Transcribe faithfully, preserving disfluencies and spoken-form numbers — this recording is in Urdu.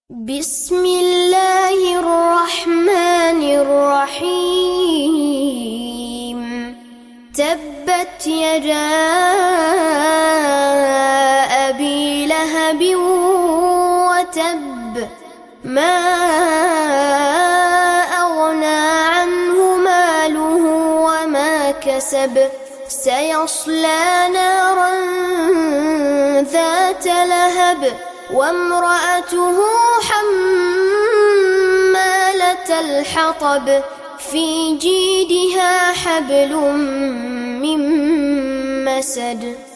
بسم الله الرحمن الرحيم تبت يدا أبي لهب وتب ما أغنى عنه ماله وما كسب سيصلى نارا ذات لهب وامرأته حمالة الحطب في جيدها حبل من مسد